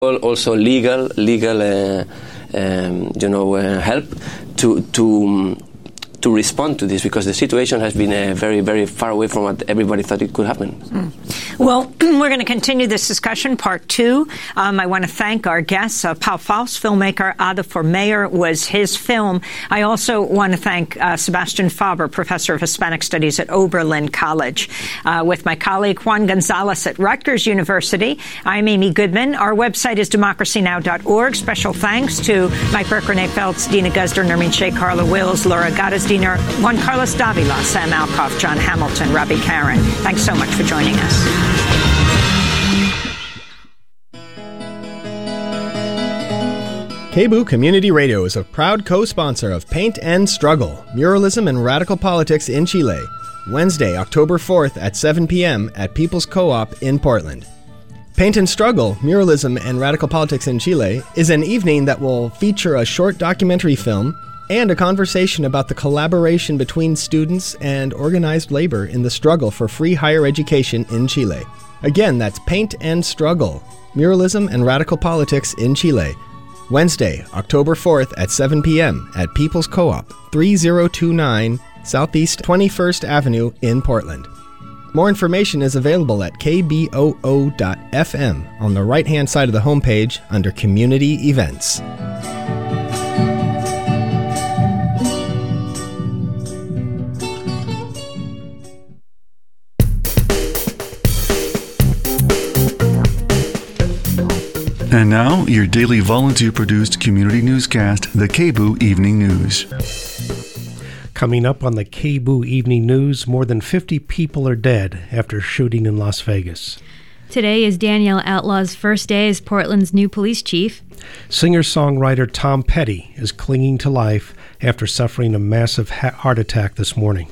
Also legal help to respond to this, because the situation has been very, very far away from what everybody thought it could happen. Well, we're going to continue this discussion, part two. I want to thank our guests. Pau Faust, filmmaker, Ada for Mayor was his film. I also want to thank Sebastian Faber, professor of Hispanic Studies at Oberlin College. With my colleague Juan Gonzalez at Rutgers University, I'm Amy Goodman. Our website is democracynow.org. Special thanks to Mike Burke, Renee Feltz, Dina Guzder, Nermeen Sheikh, Carla Wills, Laura Gaddis, Juan Carlos Davila, Sam Alcoff, John Hamilton, Robbie Karen. Thanks so much for joining us. KBOO Community Radio is a proud co-sponsor of Paint and Struggle, Muralism and Radical Politics in Chile, Wednesday, October 4th at 7 p.m. at People's Co-op in Portland. Paint and Struggle, Muralism and Radical Politics in Chile is an evening that will feature a short documentary film and a conversation about the collaboration between students and organized labor in the struggle for free higher education in Chile. Again, that's Paint and Struggle, Muralism and Radical Politics in Chile, Wednesday, October 4th at 7 p.m. at People's Co-op, 3029 Southeast 21st Avenue in Portland. More information is available at kboo.fm on the right-hand side of the homepage under Community Events. And now, your daily volunteer-produced community newscast, the KBOO Evening News. Coming up on the KBOO Evening News, more than 50 people are dead after shooting in Las Vegas. Today is Danielle Outlaw's first day as Portland's new police chief. Singer-songwriter Tom Petty is clinging to life after suffering a massive heart attack this morning.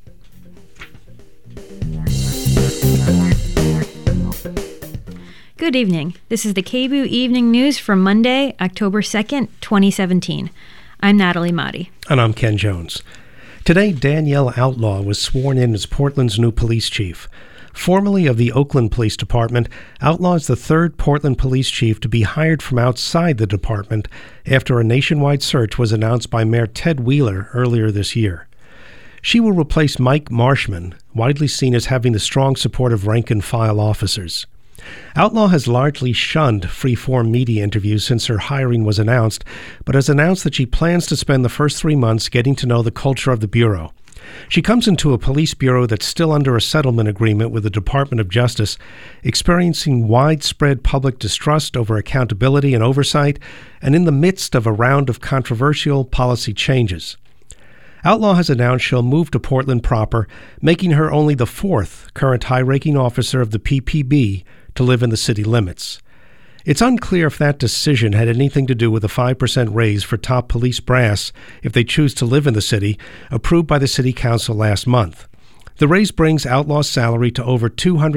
Good evening. This is the KBOO Evening News for Monday, October 2nd, 2017. I'm Natalie Motti. And I'm Ken Jones. Today, Danielle Outlaw was sworn in as Portland's new police chief. Formerly of the Oakland Police Department, Outlaw is the third Portland police chief to be hired from outside the department after a nationwide search was announced by Mayor Ted Wheeler earlier this year. She will replace Mike Marshman, widely seen as having the strong support of rank-and-file officers. Outlaw has largely shunned free-form media interviews since her hiring was announced, but has announced that she plans to spend the first 3 months getting to know the culture of the Bureau. She comes into a police bureau that's still under a settlement agreement with the Department of Justice, experiencing widespread public distrust over accountability and oversight, and in the midst of a round of controversial policy changes. Outlaw has announced she'll move to Portland proper, making her only the fourth current high-ranking officer of the PPB to live in the city limits. It's unclear if that decision had anything to do with a 5% raise for top police brass if they choose to live in the city, approved by the city council last month. The raise brings Outlaw's salary to over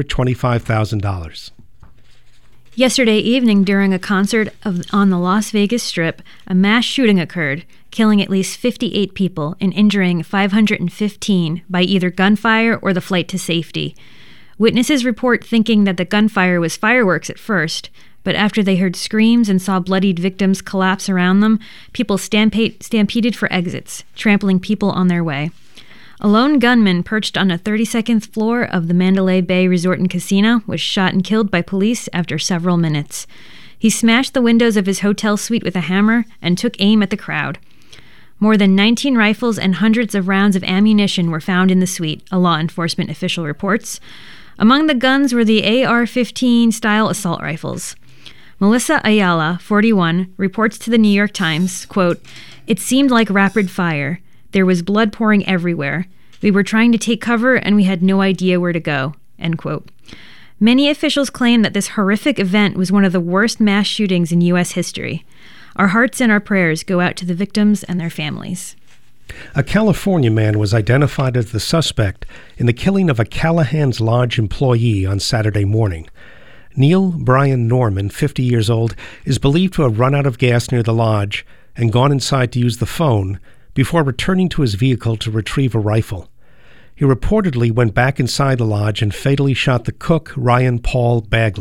$225,000. Yesterday evening, during a concert on the Las Vegas Strip, a mass shooting occurred, killing at least 58 people and injuring 515 by either gunfire or the flight to safety. Witnesses report thinking that the gunfire was fireworks at first, but after they heard screams and saw bloodied victims collapse around them, people stampeded for exits, trampling people on their way. A lone gunman perched on a 32nd floor of the Mandalay Bay Resort and Casino was shot and killed by police after several minutes. He smashed the windows of his hotel suite with a hammer and took aim at the crowd. More than 19 rifles and hundreds of rounds of ammunition were found in the suite, a law enforcement official reports. Among the guns were the AR-15 style assault rifles. Melissa Ayala, 41, reports to the New York Times, quote, "It seemed like rapid fire. There was blood pouring everywhere. We were trying to take cover and we had no idea where to go," end quote. Many officials claim that this horrific event was one of the worst mass shootings in U.S. history. Our hearts and our prayers go out to the victims and their families. A California man was identified as the suspect in the killing of a Callahan's Lodge employee on Saturday morning. Neil Brian Norman, 50 years old, is believed to have run out of gas near the lodge and gone inside to use the phone before returning to his vehicle to retrieve a rifle. He reportedly went back inside the lodge and fatally shot the cook, Ryan Paul Bagley.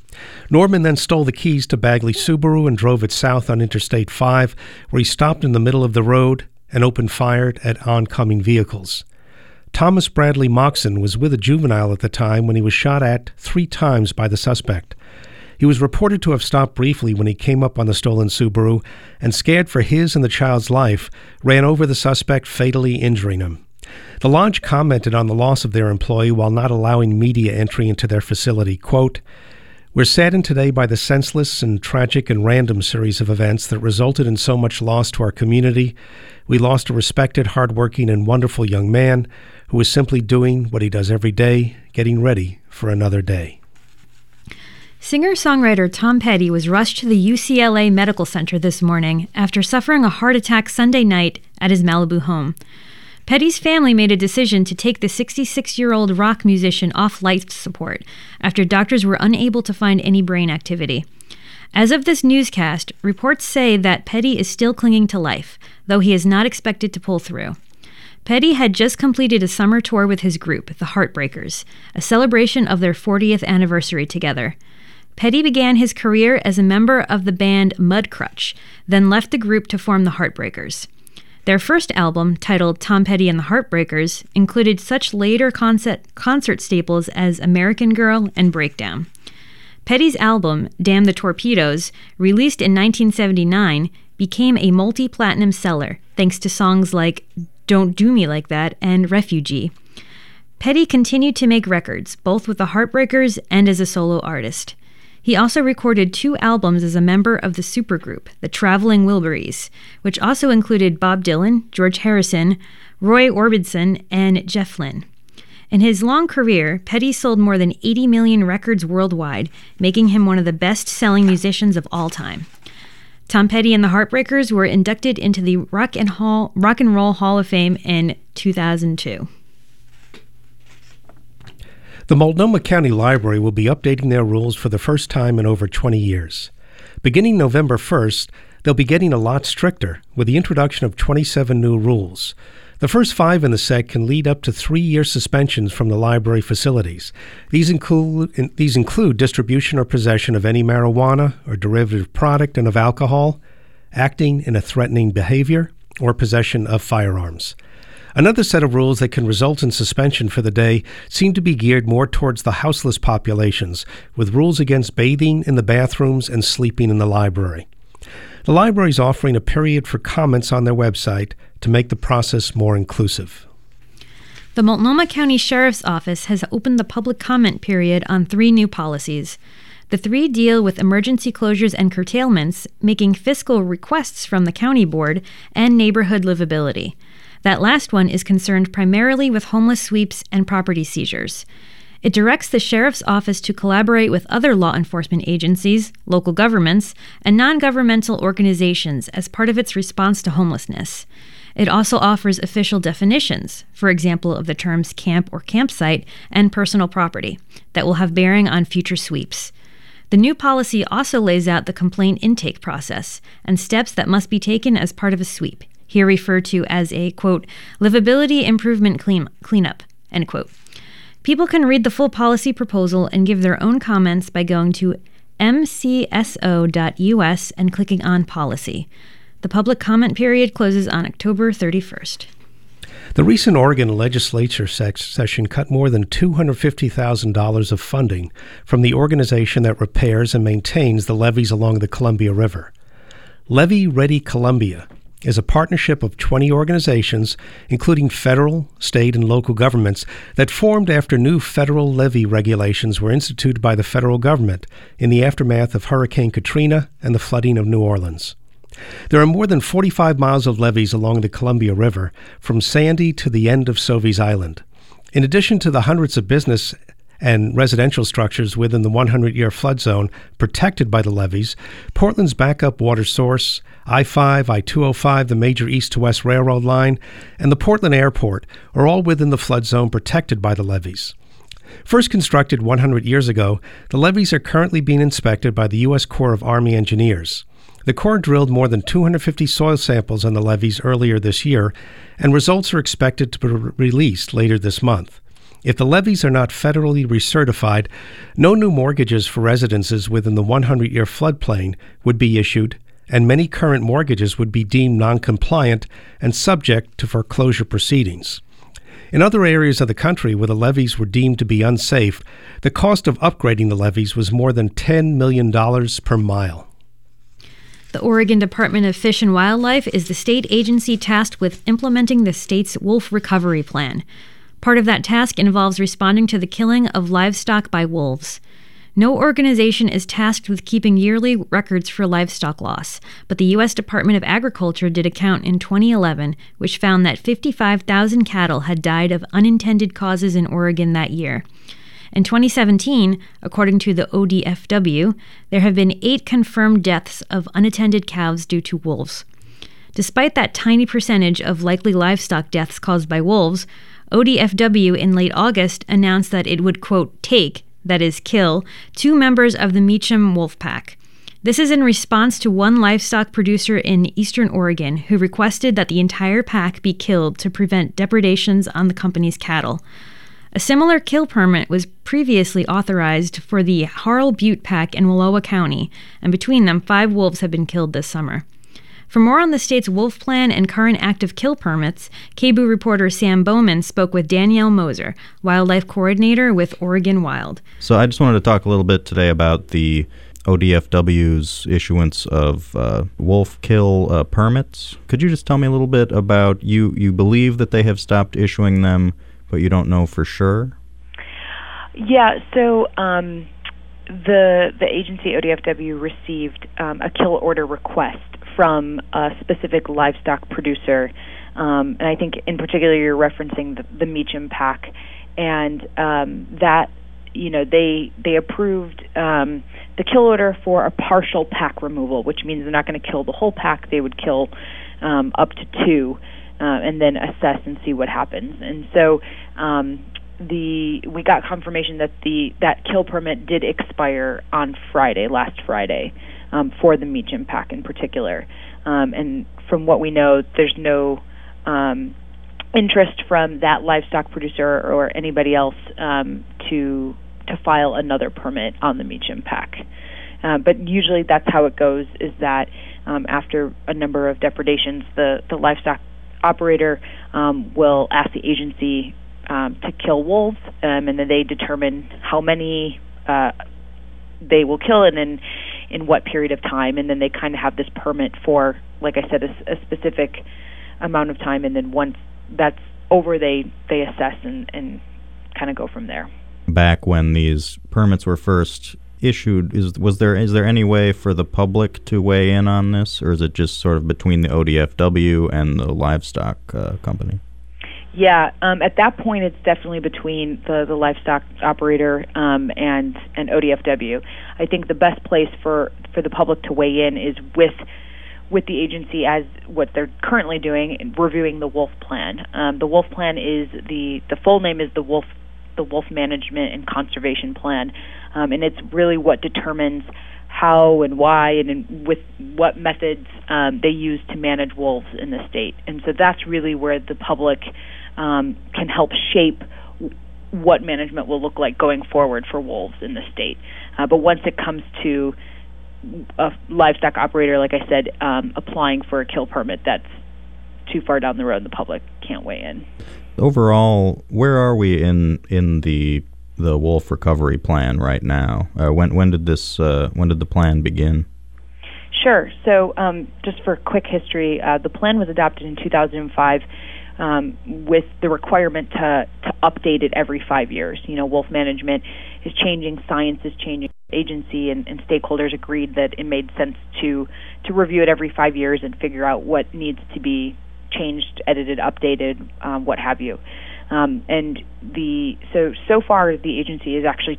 Norman then stole the keys to Bagley Subaru and drove it south on Interstate 5, where he stopped in the middle of the road and opened fire at oncoming vehicles. Thomas Bradley Moxon was with a juvenile at the time when he was shot at 3 times by the suspect. He was reported to have stopped briefly when he came up on the stolen Subaru and, scared for his and the child's life, ran over the suspect, fatally injuring him. The lodge commented on the loss of their employee while not allowing media entry into their facility. Quote, "We're saddened today by the senseless and tragic and random series of events that resulted in so much loss to our community. We lost a respected, hardworking, and wonderful young man who was simply doing what he does every day, getting ready for another day." Singer-songwriter Tom Petty was rushed to the UCLA Medical Center this morning after suffering a heart attack Sunday night at his Malibu home. Petty's family made a decision to take the 66-year-old rock musician off life support after doctors were unable to find any brain activity. As of this newscast, reports say that Petty is still clinging to life, though he is not expected to pull through. Petty had just completed a summer tour with his group, the Heartbreakers, a celebration of their 40th anniversary together. Petty began his career as a member of the band Mudcrutch, then left the group to form the Heartbreakers. Their first album, titled Tom Petty and the Heartbreakers, included such later concert staples as American Girl and Breakdown. Petty's album, Damn the Torpedoes, released in 1979, became a multi-platinum seller thanks to songs like Don't Do Me Like That and Refugee. Petty continued to make records, both with the Heartbreakers and as a solo artist. He also recorded 2 albums as a member of the supergroup, the Traveling Wilburys, which also included Bob Dylan, George Harrison, Roy Orbison, and Jeff Lynne. In his long career, Petty sold more than 80 million records worldwide, making him one of the best-selling musicians of all time. Tom Petty and the Heartbreakers were inducted into the Rock and Roll Hall of Fame in 2002. The Multnomah County Library will be updating their rules for the first time in over 20 years. Beginning November 1st, they'll be getting a lot stricter with the introduction of 27 new rules. The first 5 in the set can lead up to 3-year suspensions from the library facilities. These include distribution or possession of any marijuana or derivative product and of alcohol, acting in a threatening behavior, or possession of firearms. Another set of rules that can result in suspension for the day seem to be geared more towards the houseless populations, with rules against bathing in the bathrooms and sleeping in the library. The library is offering a period for comments on their website to make the process more inclusive. The Multnomah County Sheriff's Office has opened the public comment period on 3 new policies. The 3 deal with emergency closures and curtailments, making fiscal requests from the county board, and neighborhood livability. That last one is concerned primarily with homeless sweeps and property seizures. It directs the Sheriff's Office to collaborate with other law enforcement agencies, local governments, and non-governmental organizations as part of its response to homelessness. It also offers official definitions, for example, of the terms camp or campsite and personal property, that will have bearing on future sweeps. The new policy also lays out the complaint intake process and steps that must be taken as part of a sweep, here referred to as a, quote, livability improvement cleanup, end quote. People can read the full policy proposal and give their own comments by going to mcso.us and clicking on policy. The public comment period closes on October 31st. The recent Oregon legislature session cut more than $250,000 of funding from the organization that repairs and maintains the levees along the Columbia River. Levee Ready Columbia is a partnership of 20 organizations, including federal, state, and local governments, that formed after new federal levee regulations were instituted by the federal government in the aftermath of Hurricane Katrina and the flooding of New Orleans. There are more than 45 miles of levees along the Columbia River, from Sandy to the end of Sauvies Island. In addition to the hundreds of business and residential structures within the 100-year flood zone protected by the levees, Portland's backup water source, I-5, I-205, the major east-to-west railroad line, and the Portland Airport are all within the flood zone protected by the levees. First constructed 100 years ago, the levees are currently being inspected by the U.S. Corps of Army Engineers. The Corps drilled more than 250 soil samples on the levees earlier this year, and results are expected to be released later this month. If the levees are not federally recertified, no new mortgages for residences within the 100-year floodplain would be issued, and many current mortgages would be deemed non-compliant and subject to foreclosure proceedings. In other areas of the country where the levees were deemed to be unsafe, the cost of upgrading the levees was more than $10 million per mile. The Oregon Department of Fish and Wildlife is the state agency tasked with implementing the state's wolf recovery plan. Part of that task involves responding to the killing of livestock by wolves. No organization is tasked with keeping yearly records for livestock loss, but the U.S. Department of Agriculture did a count in 2011, which found that 55,000 cattle had died of unintended causes in Oregon that year. In 2017, according to the ODFW, there have been 8 confirmed deaths of unattended calves due to wolves. Despite that tiny percentage of likely livestock deaths caused by wolves, ODFW in late August announced that it would, quote, take, that is, kill, 2 members of the Meacham Wolf Pack. This is in response to one livestock producer in eastern Oregon who requested that the entire pack be killed to prevent depredations on the company's cattle. A similar kill permit was previously authorized for the Harle Butte Pack in Wallowa County, and between them, 5 wolves have been killed this summer. For more on the state's wolf plan and current active kill permits, KBOO reporter Sam Bowman spoke with Danielle Moser, wildlife coordinator with Oregon Wild. So I just wanted to talk a little bit today about the ODFW's issuance of wolf kill permits. Could you just tell me a little bit about, you believe that they have stopped issuing them, but you don't know for sure? Yeah, so the agency ODFW received a kill order request from a specific livestock producer, and I think in particular you're referencing the Meacham Pack, and that, you know, they approved the kill order for a partial pack removal, which means they're not going to kill the whole pack. They would kill up to 2, and then assess and see what happens. And so we got confirmation that that kill permit did expire on last Friday, for the Meacham Pack in particular. And from what we know, there's no interest from that livestock producer or anybody else to file another permit on the Meacham Pack. But usually that's how it goes, is that after a number of depredations, the livestock operator will ask the agency to kill wolves, and then they determine how many they will kill and in what period of time, and then they kind of have this permit for, like I said, a specific amount of time, and then once that's over, they assess and kind of go from there. Back when these permits were first issued, is there any way for the public to weigh in on this, or is it just sort of between the ODFW and the livestock company? Yeah, at that point, it's definitely between the livestock operator and ODFW. I think the best place for the public to weigh in is with the agency as what they're currently doing, reviewing the wolf plan. The wolf plan is the full name is the Wolf Management and Conservation Plan, and it's really what determines how and why and with what methods they use to manage wolves in the state. And so that's really where the public can help shape what management will look like going forward for wolves in the state. But once it comes to a livestock operator, like I said, applying for a kill permit, that's too far down the road. The public can't weigh in. Overall, where are we in the wolf recovery plan right now? When did the plan begin? Sure. So just for quick history, the plan was adopted in 2005 with the requirement to update it every 5 years. You know, wolf management is changing, science is changing. Agency and stakeholders agreed that it made sense to review it every 5 years and figure out what needs to be changed, edited, updated, what have you. And so far the agency is actually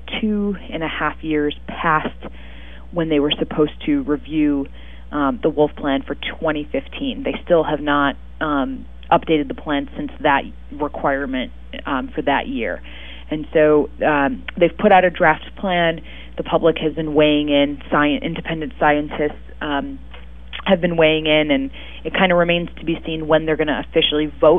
2.5 years past when they were supposed to review the wolf plan for 2015. They still have not updated the plan since that requirement for that year. And so they've put out a draft plan. The public has been weighing in. Independent scientists have been weighing in, and it kind of remains to be seen when they're going to officially vote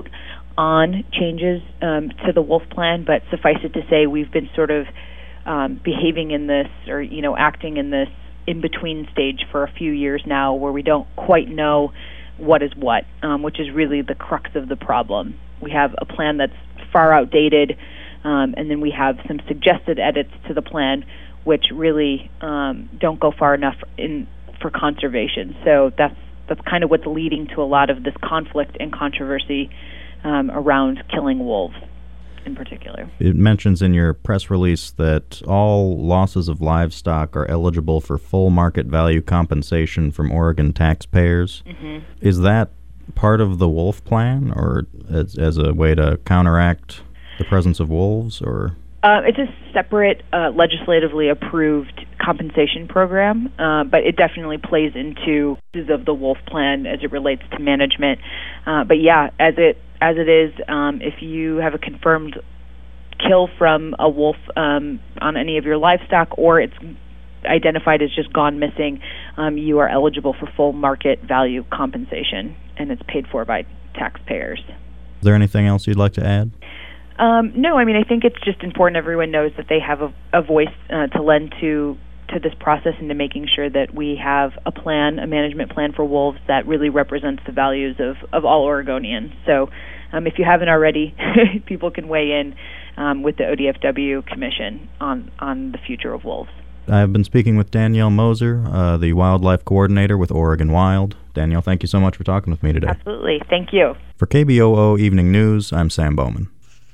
on changes to the wolf plan, but suffice it to say we've been sort of behaving in this, or acting in this in-between stage for a few years now, where we don't quite know what is what, which is really the crux of the problem. We have a plan that's far outdated, and then we have some suggested edits to the plan which really don't go far enough for conservation. So that's kind of what's leading to a lot of this conflict and controversy around killing wolves in particular. It mentions in your press release that all losses of livestock are eligible for full market value compensation from Oregon taxpayers. Mm-hmm. Is that part of the wolf plan, or as a way to counteract the presence of wolves, or? It's a separate legislatively approved compensation program, but it definitely plays into of the wolf plan as it relates to management. But yeah, as it is, if you have a confirmed kill from a wolf on any of your livestock, or it's identified as just gone missing, you are eligible for full market value compensation, and it's paid for by taxpayers. Is there anything else you'd like to add? No, I mean, I think it's just important everyone knows that they have a voice to lend to this process, and to making sure that we have a management plan for wolves that really represents the values of all Oregonians. So if you haven't already, people can weigh in with the ODFW Commission on the future of wolves. I've been speaking with Danielle Moser, the wildlife coordinator with Oregon Wild. Danielle, thank you so much for talking with me today. Absolutely. Thank you. For KBOO Evening News, I'm Sam Bowman.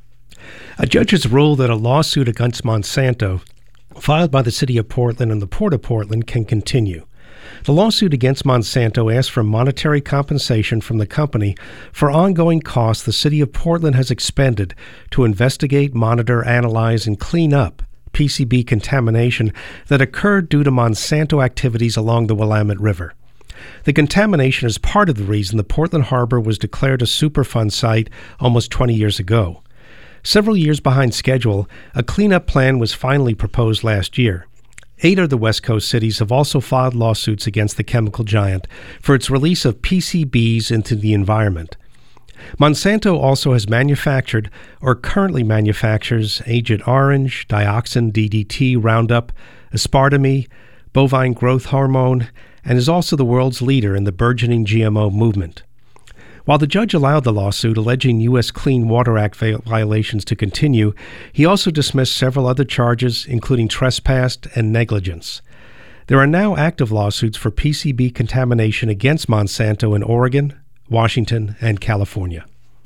A judge has ruled that a lawsuit against Monsanto filed by the city of Portland and the Port of Portland can continue. The lawsuit against Monsanto asks for monetary compensation from the company for ongoing costs the city of Portland has expended to investigate, monitor, analyze, and clean up PCB contamination that occurred due to Monsanto activities along the Willamette River. The contamination is part of the reason the Portland Harbor was declared a Superfund site almost 20 years ago. Several years behind schedule, a cleanup plan was finally proposed last year. 8 of the West Coast cities have also filed lawsuits against the chemical giant for its release of PCBs into the environment. Monsanto also has manufactured or currently manufactures Agent Orange, Dioxin, DDT, Roundup, aspartame, bovine growth hormone, and is also the world's leader in the burgeoning GMO movement. While the judge allowed the lawsuit alleging U.S. Clean Water Act violations to continue, he also dismissed several other charges, including trespass and negligence. There are now active lawsuits for PCB contamination against Monsanto in Oregon, Washington, and California.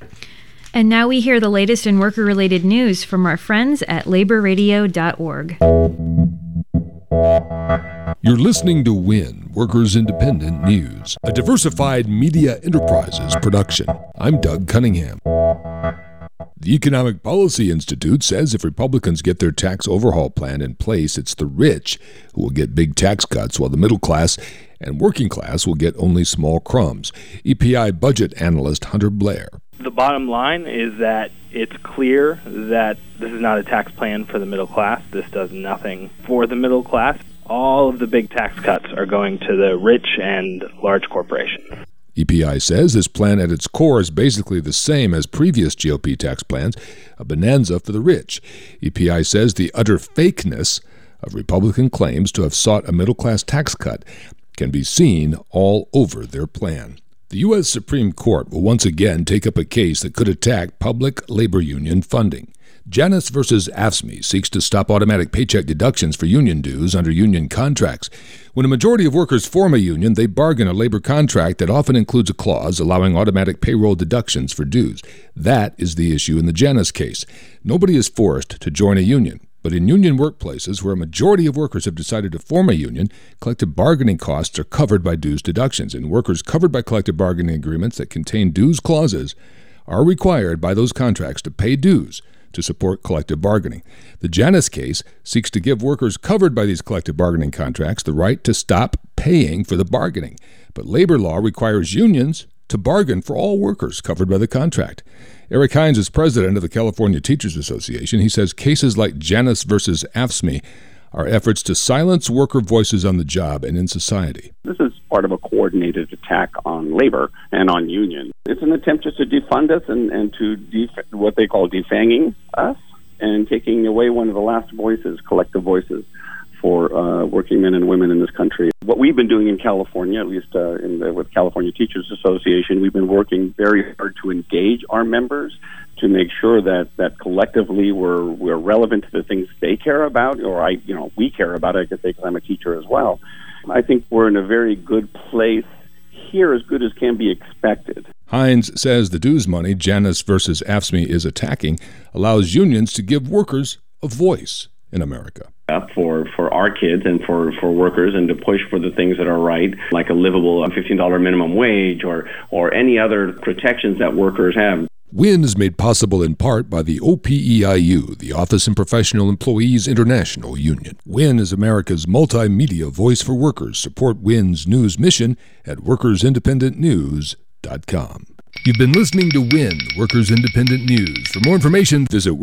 And now we hear the latest in worker-related news from our friends at laborradio.org. You're listening to WIN, Workers Independent News, a diversified media enterprises production. I'm Doug Cunningham. The Economic Policy Institute says if Republicans get their tax overhaul plan in place, it's the rich who will get big tax cuts, while the middle class and working class will get only small crumbs. EPI budget analyst Hunter Blair. The bottom line is that it's clear that this is not a tax plan for the middle class. This does nothing for the middle class. All of the big tax cuts are going to the rich and large corporations. EPI says this plan at its core is basically the same as previous GOP tax plans, a bonanza for the rich. EPI says the utter fakeness of Republican claims to have sought a middle-class tax cut can be seen all over their plan. The U.S. Supreme Court will once again take up a case that could attack public labor union funding. Janus v. AFSCME seeks to stop automatic paycheck deductions for union dues under union contracts. When a majority of workers form a union, they bargain a labor contract that often includes a clause allowing automatic payroll deductions for dues. That is the issue in the Janus case. Nobody is forced to join a union. But in union workplaces where a majority of workers have decided to form a union, collective bargaining costs are covered by dues deductions, and workers covered by collective bargaining agreements that contain dues clauses are required by those contracts to pay dues to support collective bargaining. The Janus case seeks to give workers covered by these collective bargaining contracts the right to stop paying for the bargaining. But labor law requires unions to bargain for all workers covered by the contract. Eric Hines is president of the California Teachers Association. He says cases like Janus versus AFSCME are efforts to silence worker voices on the job and in society. This is part of a coordinated attack on labor and on unions. It's an attempt just to defund us and to what they call defanging us and taking away one of the last voices, collective voices, for working men and women in this country. What we've been doing in California, at least with California Teachers Association, we've been working very hard to engage our members to make sure that collectively we're relevant to the things they care about, or we care about. I could say because I'm a teacher as well. I think we're in a very good place here, as good as can be expected. Hines says the dues money Janus versus AFSCME is attacking allows unions to give workers a voice in America. For our kids and for workers, and to push for the things that are right, like a livable $15 minimum wage or any other protections that workers have. WIN is made possible in part by the OPEIU, the Office and Professional Employees International Union. WIN is America's multimedia voice for workers. Support WIN's news mission at workersindependentnews.com. You've been listening to WIN, Workers Independent News. For more information, visit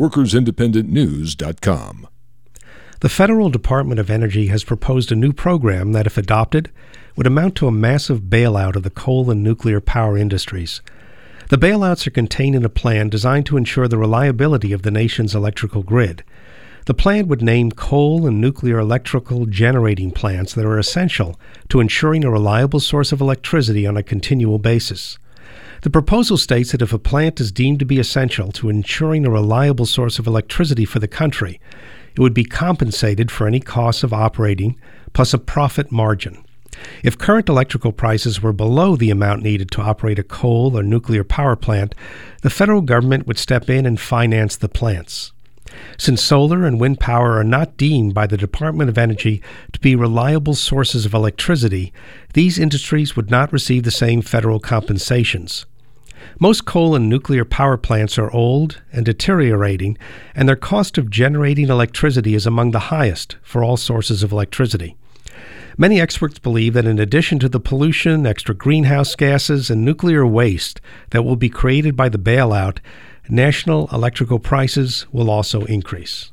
workersindependentnews.com. The Federal Department of Energy has proposed a new program that, if adopted, would amount to a massive bailout of the coal and nuclear power industries. The bailouts are contained in a plan designed to ensure the reliability of the nation's electrical grid. The plan would name coal and nuclear electrical generating plants that are essential to ensuring a reliable source of electricity on a continual basis. The proposal states that if a plant is deemed to be essential to ensuring a reliable source of electricity for the country, it would be compensated for any costs of operating plus a profit margin. If current electrical prices were below the amount needed to operate a coal or nuclear power plant, the federal government would step in and finance the plants. Since solar and wind power are not deemed by the Department of Energy to be reliable sources of electricity, these industries would not receive the same federal compensations. Most coal and nuclear power plants are old and deteriorating, and their cost of generating electricity is among the highest for all sources of electricity. Many experts believe that in addition to the pollution, extra greenhouse gases, and nuclear waste that will be created by the bailout, national electrical prices will also increase.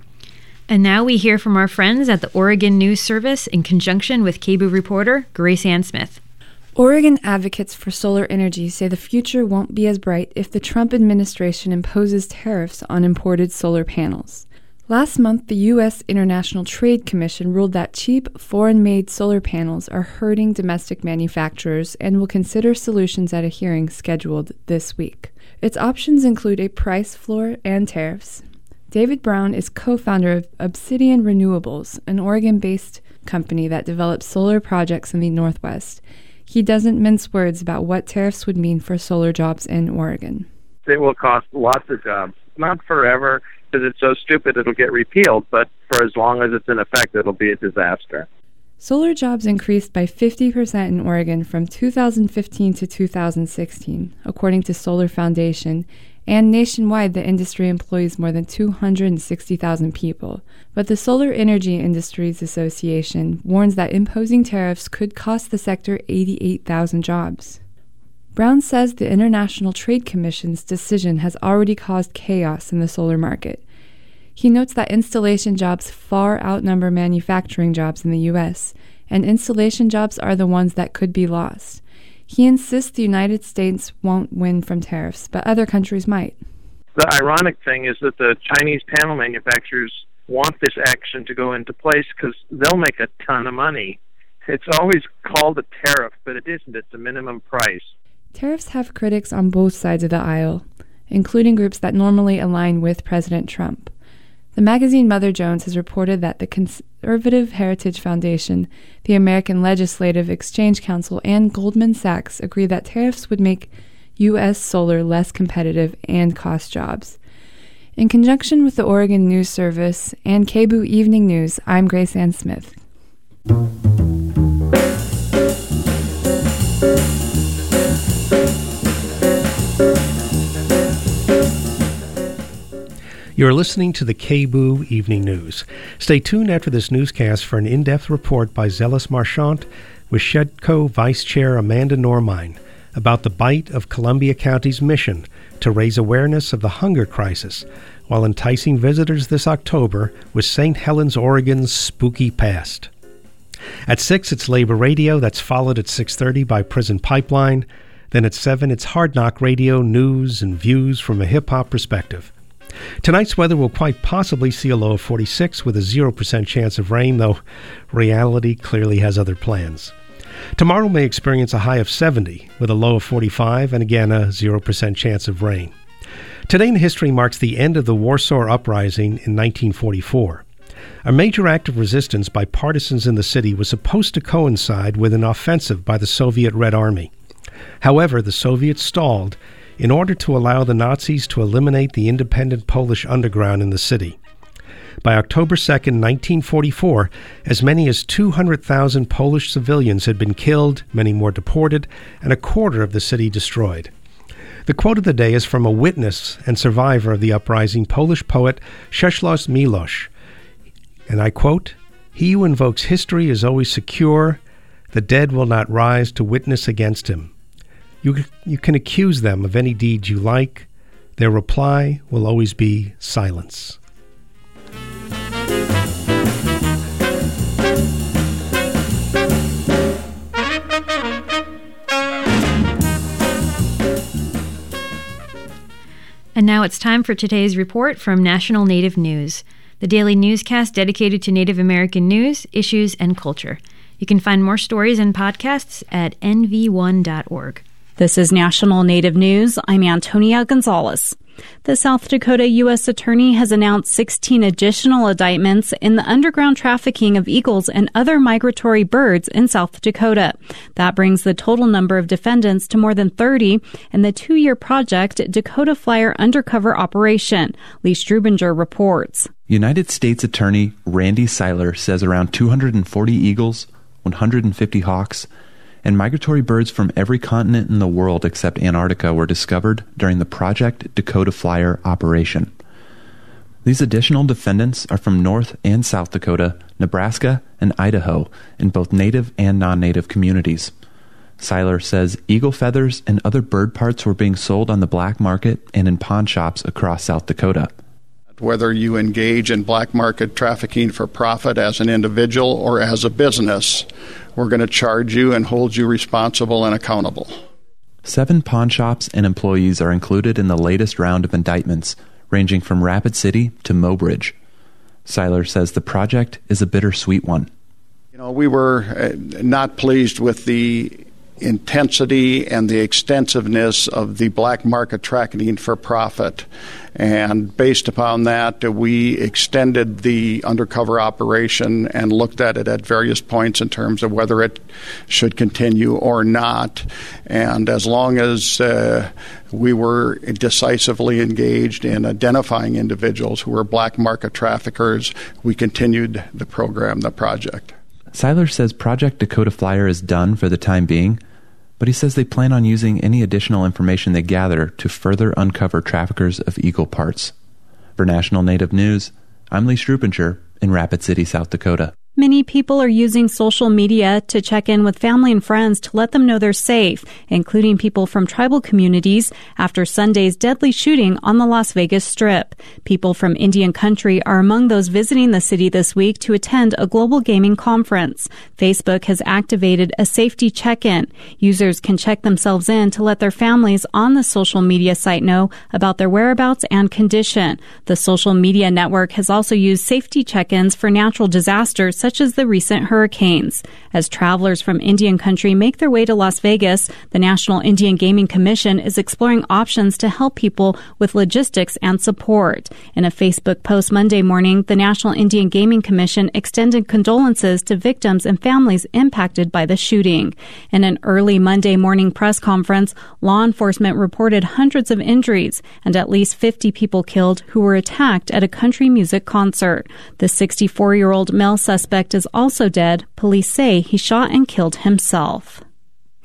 And now we hear from our friends at the Oregon News Service in conjunction with KBOO reporter Grace Ann Smith. Oregon advocates for solar energy say the future won't be as bright if the Trump administration imposes tariffs on imported solar panels. Last month, the U.S. International Trade Commission ruled that cheap, foreign-made solar panels are hurting domestic manufacturers and will consider solutions at a hearing scheduled this week. Its options include a price floor and tariffs. David Brown is co-founder of Obsidian Renewables, an Oregon-based company that develops solar projects in the Northwest. He doesn't mince words about what tariffs would mean for solar jobs in Oregon. It will cost lots of jobs. Not forever, because it's so stupid it'll get repealed, but for as long as it's in effect, it'll be a disaster. Solar jobs increased by 50% in Oregon from 2015 to 2016, according to Solar Foundation, and nationwide the industry employs more than 260,000 people. But the Solar Energy Industries Association warns that imposing tariffs could cost the sector 88,000 jobs. Brown says the International Trade Commission's decision has already caused chaos in the solar market. He notes that installation jobs far outnumber manufacturing jobs in the U.S., and installation jobs are the ones that could be lost. He insists the United States won't win from tariffs, but other countries might. The ironic thing is that the Chinese panel manufacturers want this action to go into place because they'll make a ton of money. It's always called a tariff, but it isn't. It's a minimum price. Tariffs have critics on both sides of the aisle, including groups that normally align with President Trump. The magazine Mother Jones has reported that the Conservative Heritage Foundation, the American Legislative Exchange Council, and Goldman Sachs agree that tariffs would make U.S. solar less competitive and cost jobs. In conjunction with the Oregon News Service and KBOO Evening News, I'm Grace Ann Smith. You're listening to the KBOO Evening News. Stay tuned after this newscast for an in-depth report by Zealous Marchant with SHEDCO Vice Chair Amanda Normine about the Bite of Columbia County's mission to raise awareness of the hunger crisis while enticing visitors this October with St. Helens, Oregon's spooky past. At 6, it's Labor Radio. That's followed at 6:30 by Prison Pipeline. Then at 7, it's Hard Knock Radio, news and views from a hip-hop perspective. Tonight's weather will quite possibly see a low of 46 with a 0% chance of rain, though reality clearly has other plans. Tomorrow may experience a high of 70 with a low of 45 and again a 0% chance of rain. Today in history marks the end of the Warsaw Uprising in 1944. A major act of resistance by partisans in the city was supposed to coincide with an offensive by the Soviet Red Army. However, the Soviets stalled in order to allow the Nazis to eliminate the independent Polish underground in the city. By October 2nd, 1944, as many as 200,000 Polish civilians had been killed, many more deported, and a quarter of the city destroyed. The quote of the day is from a witness and survivor of the uprising, Polish poet Czesław Miłosz. And I quote, "He who invokes history is always secure. The dead will not rise to witness against him. You can accuse them of any deed you like. Their reply will always be silence." And now it's time for today's report from National Native News, the daily newscast dedicated to Native American news, issues, and culture. You can find more stories and podcasts at nv1.org. This is National Native News. I'm Antonia Gonzalez. The South Dakota U.S. Attorney has announced 16 additional indictments in the underground trafficking of eagles and other migratory birds in South Dakota. That brings the total number of defendants to more than 30 in the 2-year project Dakota Flyer Undercover Operation. Lee Strubinger reports. United States Attorney Randy Seiler says around 240 eagles, 150 hawks, and migratory birds from every continent in the world except Antarctica were discovered during the Project Dakota Flyer operation. These additional defendants are from North and South Dakota, Nebraska, and Idaho in both native and non-native communities. Seiler says eagle feathers and other bird parts were being sold on the black market and in pawn shops across South Dakota. Whether you engage in black market trafficking for profit as an individual or as a business, we're going to charge you and hold you responsible and accountable. 7 pawn shops and employees are included in the latest round of indictments, ranging from Rapid City to Mobridge. Seiler says the project is a bittersweet one. We were not pleased with the intensity and the extensiveness of the black market trafficking for profit. And based upon that, we extended the undercover operation and looked at it at various points in terms of whether it should continue or not. And as long as we were decisively engaged in identifying individuals who were black market traffickers, we continued the program, the project. Seiler says Project Dakota Flyer is done for the time being, but he says they plan on using any additional information they gather to further uncover traffickers of eagle parts. For National Native News, I'm Lee Strubinger in Rapid City, South Dakota. Many people are using social media to check in with family and friends to let them know they're safe, including people from tribal communities after Sunday's deadly shooting on the Las Vegas Strip. People from Indian country are among those visiting the city this week to attend a global gaming conference. Facebook has activated a safety check-in. Users can check themselves in to let their families on the social media site know about their whereabouts and condition. The social media network has also used safety check-ins for natural disasters such as the recent hurricanes. As travelers from Indian country make their way to Las Vegas, the National Indian Gaming Commission is exploring options to help people with logistics and support. In a Facebook post Monday morning, the National Indian Gaming Commission extended condolences to victims and families impacted by the shooting. In an early Monday morning press conference, law enforcement reported hundreds of injuries and at least 50 people killed who were attacked at a country music concert. The 64-year-old male suspect is also dead. Police say he shot and killed himself.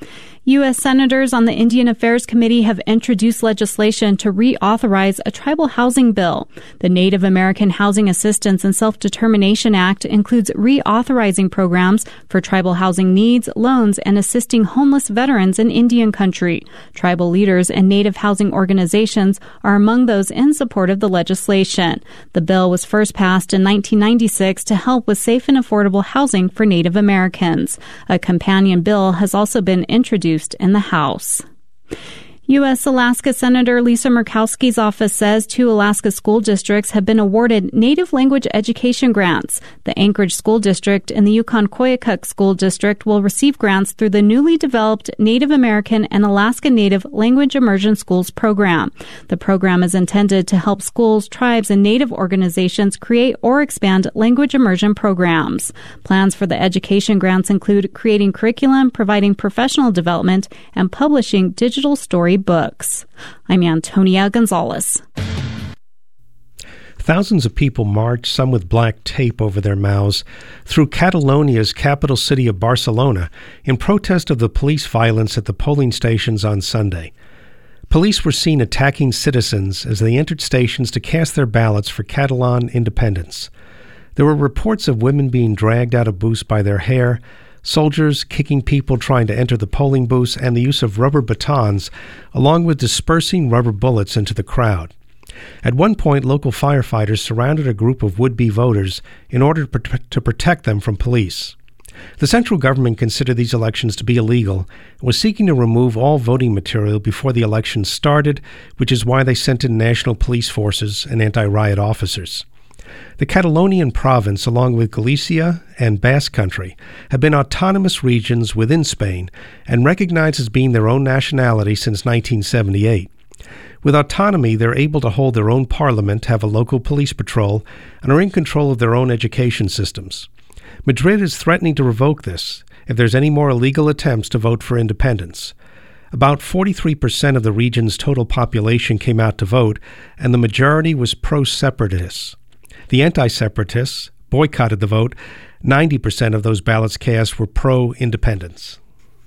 U.S. senators on the Indian Affairs Committee have introduced legislation to reauthorize a tribal housing bill. The Native American Housing Assistance and Self-Determination Act includes reauthorizing programs for tribal housing needs, loans, and assisting homeless veterans in Indian country. Tribal leaders and Native housing organizations are among those in support of the legislation. The bill was first passed in 1996 to help with safe and affordable housing for Native Americans. A companion bill has also been introduced in the House. U.S. Alaska Senator Lisa Murkowski's office says 2 Alaska school districts have been awarded Native language education grants. The Anchorage School District and the Yukon-Koyukuk School District will receive grants through the newly developed Native American and Alaska Native Language Immersion Schools program. The program is intended to help schools, tribes, and Native organizations create or expand language immersion programs. Plans for the education grants include creating curriculum, providing professional development, and publishing digital story books. I'm Antonia Gonzalez. Thousands of people marched, some with black tape over their mouths, through Catalonia's capital city of Barcelona in protest of the police violence at the polling stations on Sunday. Police were seen attacking citizens as they entered stations to cast their ballots for Catalan independence. There were reports of women being dragged out of booths by their hair, soldiers kicking people trying to enter the polling booths, and the use of rubber batons, along with dispersing rubber bullets into the crowd. At one point, local firefighters surrounded a group of would-be voters in order to protect them from police. The central government considered these elections to be illegal and was seeking to remove all voting material before the elections started, which is why they sent in national police forces and anti-riot officers. The Catalonian province, along with Galicia and Basque Country, have been autonomous regions within Spain and recognized as being their own nationality since 1978. With autonomy, they're able to hold their own parliament, have a local police patrol, and are in control of their own education systems. Madrid is threatening to revoke this if there's any more illegal attempts to vote for independence. About 43% of the region's total population came out to vote, and the majority was pro-separatists. The anti-separatists boycotted the vote. 90% of those ballots cast were pro-independence.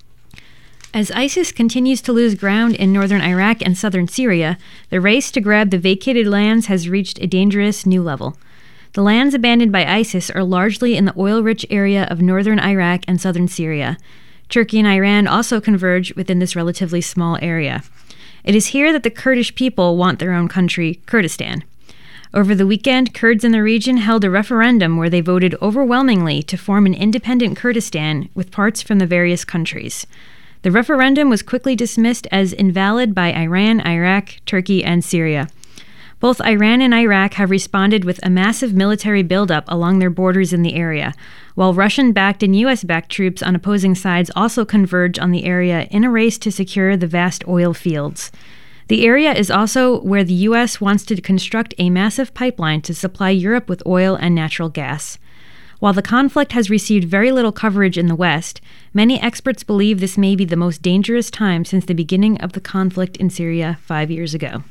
As ISIS continues to lose ground in northern Iraq and southern Syria, the race to grab the vacated lands has reached a dangerous new level. The lands abandoned by ISIS are largely in the oil-rich area of northern Iraq and southern Syria. Turkey and Iran also converge within this relatively small area. It is here that the Kurdish people want their own country, Kurdistan. Over the weekend, Kurds in the region held a referendum where they voted overwhelmingly to form an independent Kurdistan with parts from the various countries. The referendum was quickly dismissed as invalid by Iran, Iraq, Turkey, and Syria. Both Iran and Iraq have responded with a massive military buildup along their borders in the area, while Russian-backed and U.S.-backed troops on opposing sides also converge on the area in a race to secure the vast oil fields. The area is also where the U.S. wants to construct a massive pipeline to supply Europe with oil and natural gas. While the conflict has received very little coverage in the West, many experts believe this may be the most dangerous time since the beginning of the conflict in Syria 5 years ago.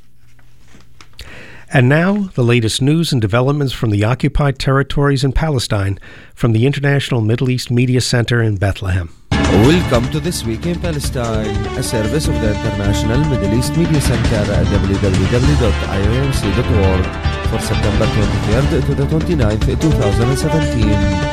And now, the latest news and developments from the occupied territories in Palestine from the International Middle East Media Center in Bethlehem. Welcome to This Week in Palestine, a service of the International Middle East Media Center at www.iomc.org for September 23rd to the 29th, 2017.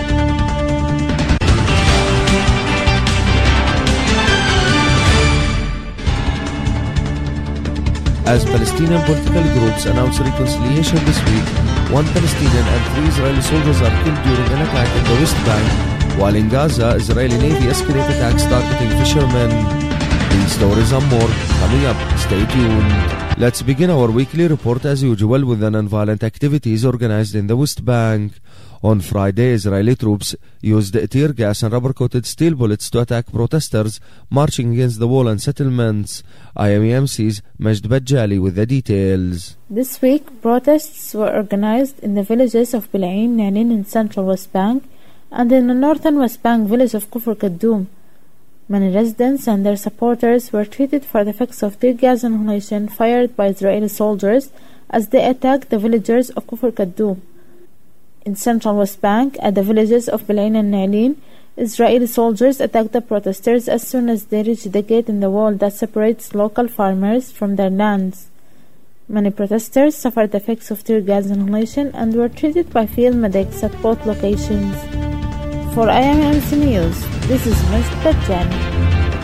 As Palestinian political groups announce reconciliation this week, 1 Palestinian and 3 Israeli soldiers are killed during an attack in the West Bank, while in Gaza, Israeli Navy escalate attacks targeting fishermen. These stories and more coming up. Stay tuned. Let's begin our weekly report as usual with the non-violent activities organized in the West Bank. On Friday, Israeli troops used tear gas and rubber-coated steel bullets to attack protesters marching against the wall and settlements. IMEMC's Majd Bajali with the details. This week, protests were organized in the villages of Bilaim, Nanin in central West Bank, and in the northern West Bank village of Kufr Kaddoum. Many residents and their supporters were treated for the effects of tear gas inhalation fired by Israeli soldiers as they attacked the villagers of Kufr Kaddoum. In central West Bank, at the villages of Bilaim and Nailin, Israeli soldiers attacked the protesters as soon as they reached the gate in the wall that separates local farmers from their lands. Many protesters suffered the effects of tear gas inhalation and were treated by field medics at both locations. For IMMC News, this is Mr. Jen.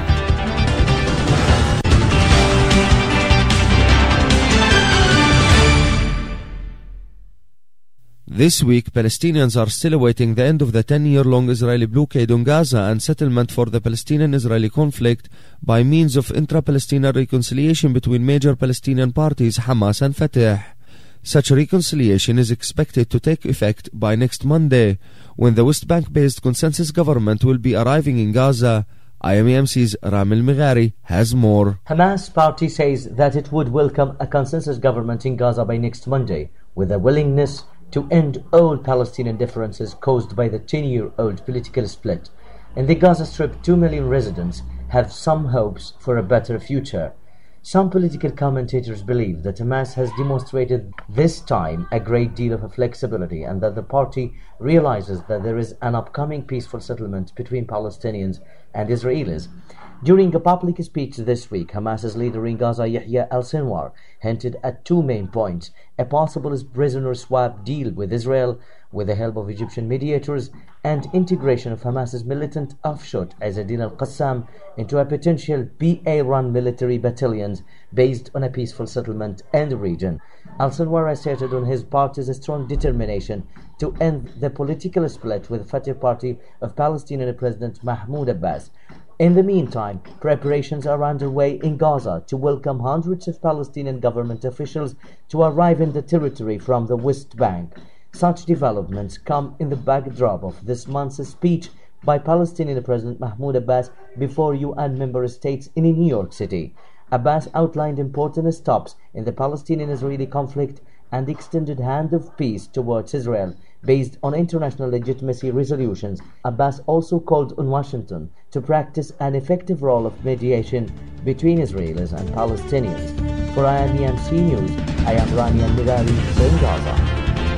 This week, Palestinians are still awaiting the end of the 10-year-long Israeli blockade on Gaza and settlement for the Palestinian-Israeli conflict by means of intra-Palestinian reconciliation between major Palestinian parties Hamas and Fatah. Such reconciliation is expected to take effect by next Monday, when the West Bank-based consensus government will be arriving in Gaza. IMEMC's Ramil Mighari has more. Hamas party says that it would welcome a consensus government in Gaza by next Monday, with a willingness to end all Palestinian differences caused by the 10-year-old political split. In the Gaza Strip, 2 million residents have some hopes for a better future. Some political commentators believe that Hamas has demonstrated this time a great deal of flexibility and that the party realizes that there is an upcoming peaceful settlement between Palestinians and Israelis. During a public speech this week, Hamas's leader in Gaza, Yahya al-Sinwar, hinted at 2 main points: a possible prisoner swap deal with Israel with the help of Egyptian mediators, and integration of Hamas's militant offshoot Izz-ad-Din al-Qassam into a potential BA-run military battalions based on a peaceful settlement in the region. Al-Sinwar asserted on his party's strong determination to end the political split with the Fatah party of Palestinian President Mahmoud Abbas. In the meantime, preparations are underway in Gaza to welcome hundreds of Palestinian government officials to arrive in the territory from the West Bank. Such developments come in the backdrop of this month's speech by Palestinian President Mahmoud Abbas before UN member states in New York City. Abbas outlined important steps in the Palestinian-Israeli conflict and extended hand of peace towards Israel based on international legitimacy resolutions. Abbas also called on Washington to practice an effective role of mediation between Israelis and Palestinians. For IMEMC News, I am Rania Mighari in Gaza.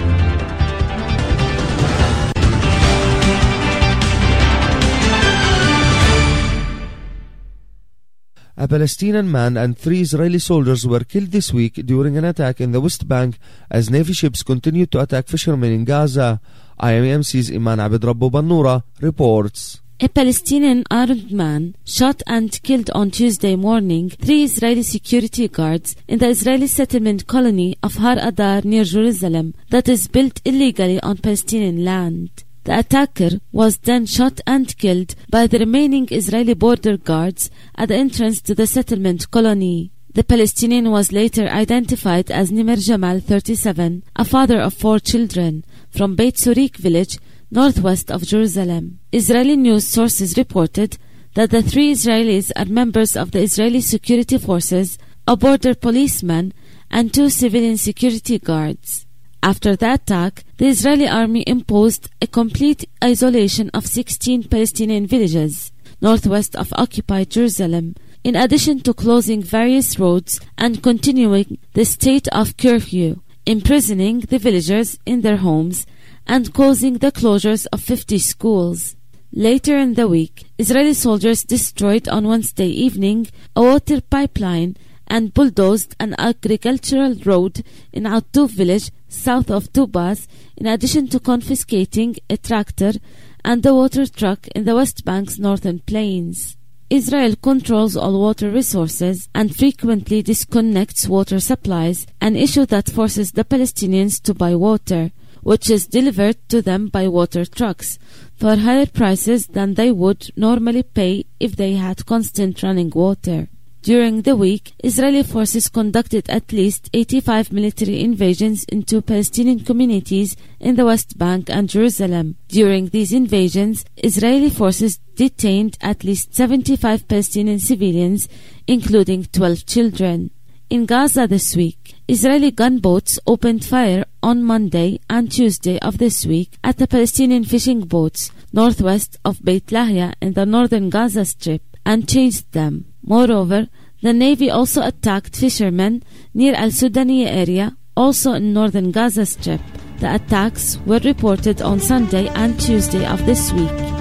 A Palestinian man and 3 Israeli soldiers were killed this week during an attack in the West Bank as Navy ships continued to attack fishermen in Gaza. IMEMC's Iman Abed Rabbo Bannura reports. A Palestinian armed man shot and killed on Tuesday morning 3 Israeli security guards in the Israeli settlement colony of Har Adar near Jerusalem that is built illegally on Palestinian land. The attacker was then shot and killed by the remaining Israeli border guards at the entrance to the settlement colony. The Palestinian was later identified as Nimer Jamal, 37, a father of 4 children, from Beit Surik village, northwest of Jerusalem. Israeli news sources reported that the 3 Israelis are members of the Israeli security forces, a border policeman, and 2 civilian security guards. After the attack, the Israeli army imposed a complete isolation of 16 Palestinian villages northwest of occupied Jerusalem, in addition to closing various roads and continuing the state of curfew, imprisoning the villagers in their homes, and causing the closures of 50 schools. Later in the week, Israeli soldiers destroyed on Wednesday evening a water pipeline and bulldozed an agricultural road in Attuf village south of Tubas, in addition to confiscating a tractor and a water truck in the West Bank's northern plains. Israel controls all water resources and frequently disconnects water supplies, an issue that forces the Palestinians to buy water, which is delivered to them by water trucks, for higher prices than they would normally pay if they had constant running water. During the week, Israeli forces conducted at least 85 military invasions into Palestinian communities in the West Bank and Jerusalem. During these invasions, Israeli forces detained at least 75 Palestinian civilians, including 12 children. In Gaza this week, Israeli gunboats opened fire on Monday and Tuesday of this week at the Palestinian fishing boats northwest of Beit Lahia in the northern Gaza Strip and chased them. Moreover, the Navy also attacked fishermen near Al-Sudaniya area, also in northern Gaza Strip. The attacks were reported on Sunday and Tuesday of this week.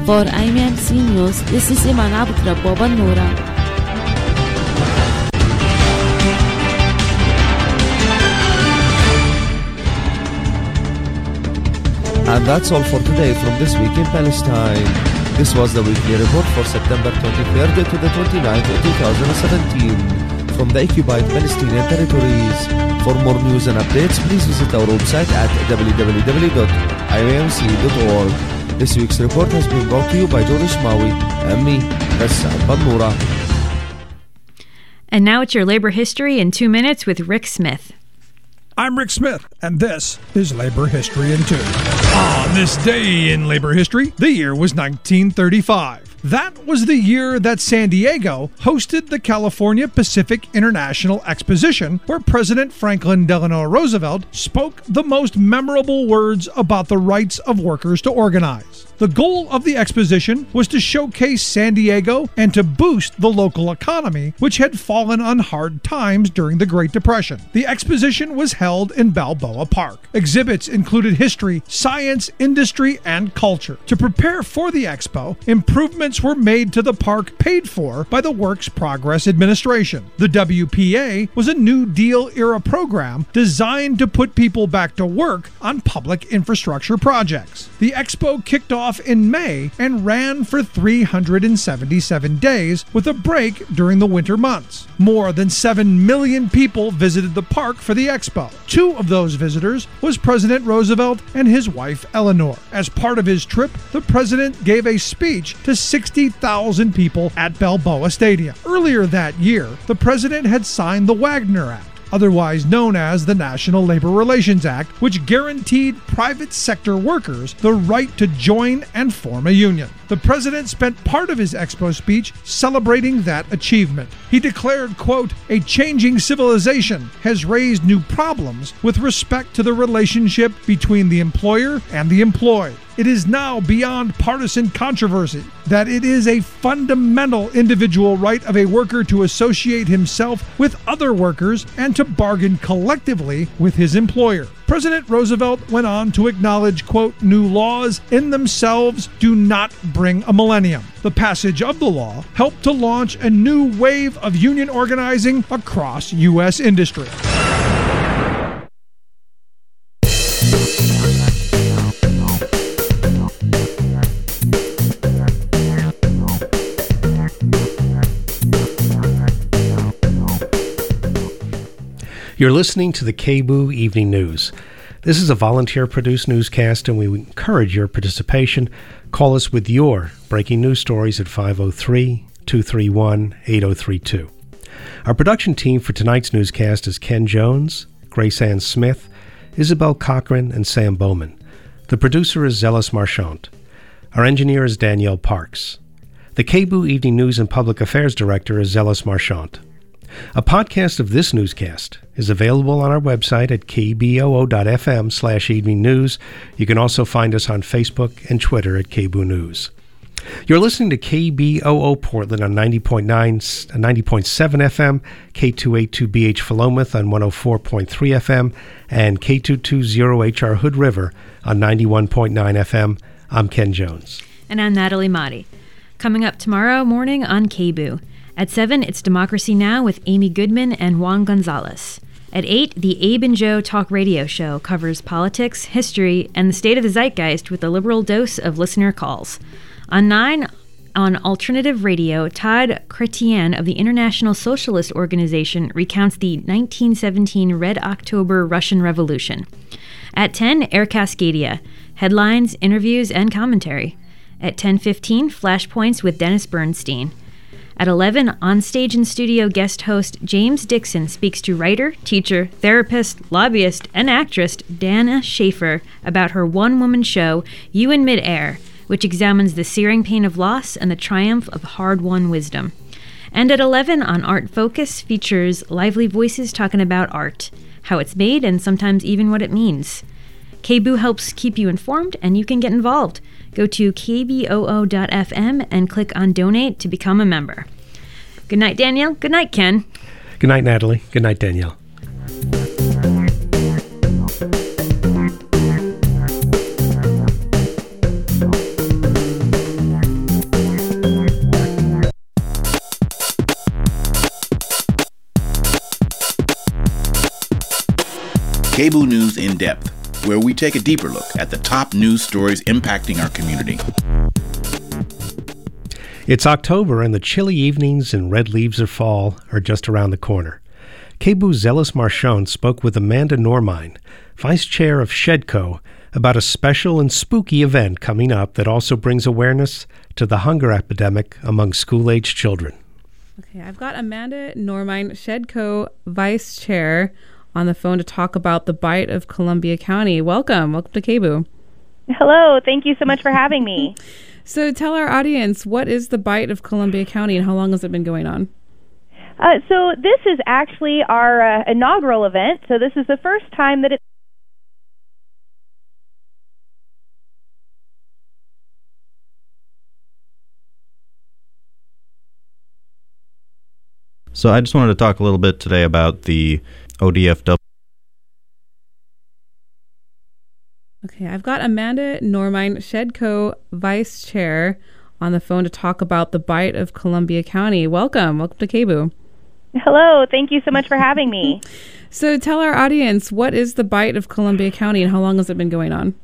For IMC News, this is Iman Abdrab Noura. And that's all for today from This Week in Palestine. This was the weekly report for September 23rd to the 29th, 2017 from the occupied Palestinian territories. For more news and updates, please visit our website at www.imamc.org. This week's report has been brought to you by George Maui and me, Rassam Bannoura. And now it's your labor history in 2 minutes with Rick Smith. I'm Rick Smith, and this is Labor History in 2. On this day in labor history, the year was 1935. That was the year that San Diego hosted the California Pacific International Exposition, where President Franklin Delano Roosevelt spoke the most memorable words about the rights of workers to organize. The goal of the exposition was to showcase San Diego and to boost the local economy, which had fallen on hard times during the Great Depression. The exposition was held in Balboa Park. Exhibits included history, science, industry, and culture. To prepare for the expo, improvements were made to the park paid for by the Works Progress Administration. The WPA was a New Deal era program designed to put people back to work on public infrastructure projects. The expo kicked off in May and ran for 377 days with a break during the winter months. More than 7 million people visited the park for the expo. 2 of those visitors was President Roosevelt and his wife Eleanor. As part of his trip, the president gave a speech to 60,000 people at Balboa Stadium. Earlier that year, the president had signed the Wagner Act, otherwise known as the National Labor Relations Act, which guaranteed private sector workers the right to join and form a union. The president spent part of his expo speech celebrating that achievement. He declared, quote, "A changing civilization has raised new problems with respect to the relationship between the employer and the employed. It is now beyond partisan controversy that it is a fundamental individual right of a worker to associate himself with other workers and to bargain collectively with his employer." President Roosevelt went on to acknowledge, quote, "New laws in themselves do not bring a millennium. The passage of the law helped to launch a new wave of union organizing across U.S. industry." You're listening to the KBOO Evening News. This is a volunteer-produced newscast, and we encourage your participation. Call us with your breaking news stories at 503-231-8032. Our production team for tonight's newscast is Ken Jones, Grace Ann Smith, Isabel Cochran, and Sam Bowman. The producer is Zealous Marchant. Our engineer is Danielle Parks. The KBOO Evening News and Public Affairs Director is Zealous Marchant. A podcast of this newscast is available on our website at kboo.fm/evening news. You can also find us on Facebook and Twitter at KBOO News. You're listening to KBOO Portland on 90.7 FM, K282BH Philomath on 104.3 FM, and K220HR Hood River on 91.9 FM. I'm Ken Jones. And I'm Natalie Motti. Coming up tomorrow morning on KBOO. At 7, it's Democracy Now! With Amy Goodman and Juan Gonzalez. At 8, the Abe and Joe Talk Radio Show covers politics, history, and the state of the zeitgeist with a liberal dose of listener calls. On 9, on Alternative Radio, Todd Chrétien of the International Socialist Organization recounts the 1917 Red October Russian Revolution. At 10, Air Cascadia, headlines, interviews, and commentary. At 10:15, Flashpoints with Dennis Bernstein. At 11, on-stage and studio guest host James Dixon speaks to writer, teacher, therapist, lobbyist, and actress Dana Schaefer about her one-woman show, You in Midair, which examines the searing pain of loss and the triumph of hard-won wisdom. And at 11, on Art Focus, features lively voices talking about art, how it's made, and sometimes even what it means. KBOO helps keep you informed, and you can get involved. Go to kboo.fm and click on Donate to become a member. Good night, Danielle. Good night, Ken. Good night, Natalie. Good night, Danielle. KBOO News in Depth, where we take a deeper look at the top news stories impacting our community. It's October, and the chilly evenings and red leaves of fall are just around the corner. KBOO's Zealous Marchand spoke with Amanda Normine, Vice Chair of SHEDCO, about a special and spooky event coming up that also brings awareness to the hunger epidemic among school-aged children. Okay, I've got Amanda Normine, SHEDCO Vice Chair, on the phone to talk about the bite of Columbia County. Welcome to KBOO. Hello, thank you so much for having me. So tell our audience, what is the bite of Columbia County and how long has it been going on? So this is actually our inaugural event. So this is the first time that it's So I just wanted to talk a little bit today about the ODFW. Okay, I've got Amanda Normine, SHEDCO Vice Chair, on the phone to talk about the bite of Columbia County. Welcome to KBOO. Hello, thank you so much for having me. So tell our audience, what is the bite of Columbia County and how long has it been going on?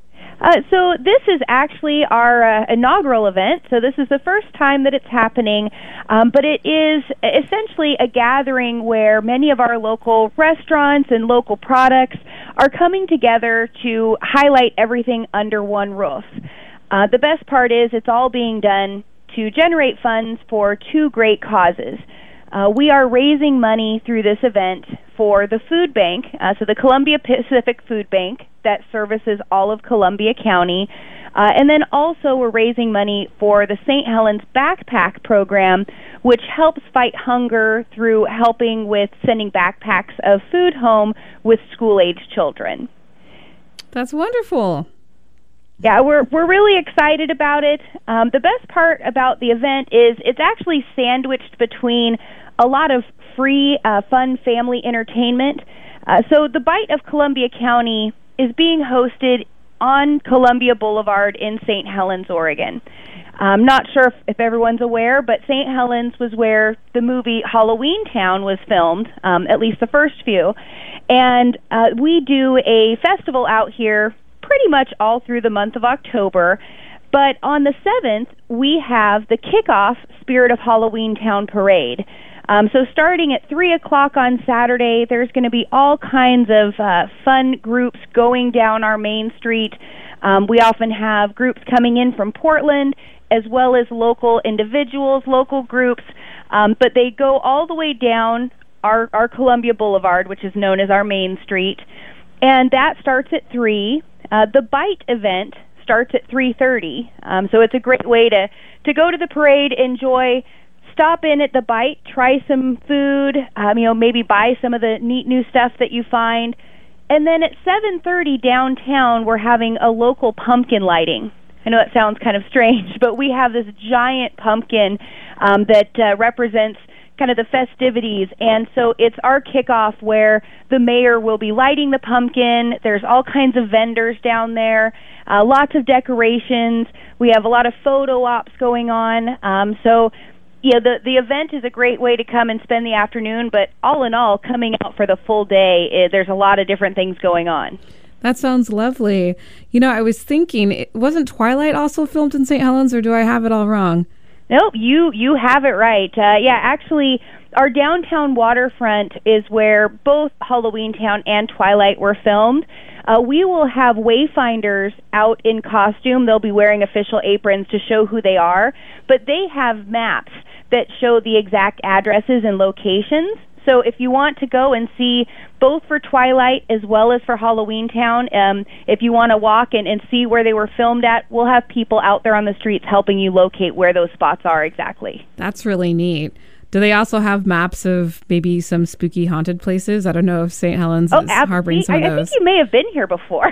So this is actually our inaugural event. So this is the first time that it's happening, but it is essentially a gathering where many of our local restaurants and local products are coming together to highlight everything under one roof. The best part is it's all being done to generate funds for two great causes. We are raising money through this event for the food bank, so the Columbia Pacific Food Bank that services all of Columbia County, and then also we're raising money for the St. Helens Backpack Program, which helps fight hunger through helping with sending backpacks of food home with school-aged children. That's wonderful. Yeah, we're really excited about it. The best part about the event is it's actually sandwiched between a lot of free, fun family entertainment. So the Bite of Columbia County is being hosted on Columbia Boulevard in St. Helens, Oregon. I'm not sure if everyone's aware, but St. Helens was where the movie Halloween Town was filmed, at least the first few. And we do a festival out here pretty much all through the month of October. But on the 7th, we have the kickoff Spirit of Halloween Town Parade. So starting at 3 o'clock on Saturday, there's going to be all kinds of fun groups going down our main street. We often have groups coming in from Portland, as well as local individuals, local groups, but they go all the way down our Columbia Boulevard, which is known as our main street, and that starts at 3. The Bite event starts at 3:30, so it's a great way to go to the parade, enjoy, stop in at the Bite, try some food, maybe buy some of the neat new stuff that you find. And then at 7:30 downtown, we're having a local pumpkin lighting. I know it sounds kind of strange, but we have this giant pumpkin that represents kind of the festivities, and so it's our kickoff where the mayor will be lighting the pumpkin. There's all kinds of vendors down there, lots of decorations. We have a lot of photo ops going on. So yeah, the event is a great way to come and spend the afternoon, but all in all, coming out for the full day, there's a lot of different things going on. That sounds lovely. I was thinking, wasn't Twilight also filmed in St. Helens, or do I have it all wrong? Nope, you have it right. Actually, our downtown waterfront is where both Halloween Town and Twilight were filmed. We will have wayfinders out in costume. They'll be wearing official aprons to show who they are, but they have maps that show the exact addresses and locations. So if you want to go and see both for Twilight as well as for Halloween Town, if you want to walk and see where they were filmed at, we'll have people out there on the streets helping you locate where those spots are exactly. That's really neat. Do they also have maps of maybe some spooky haunted places? I don't know if St. Helens is harboring some of those. I think you may have been here before.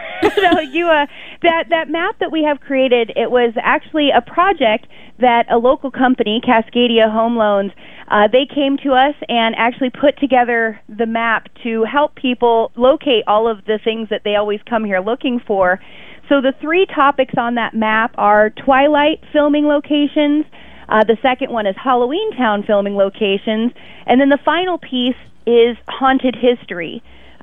So that map that we have created, it was actually a project that a local company, Cascadia Home Loans, they came to us and actually put together the map to help people locate all of the things that they always come here looking for. So the 3 topics on that map are Twilight filming locations, the second one is Halloween Town filming locations, and then the final piece is haunted history.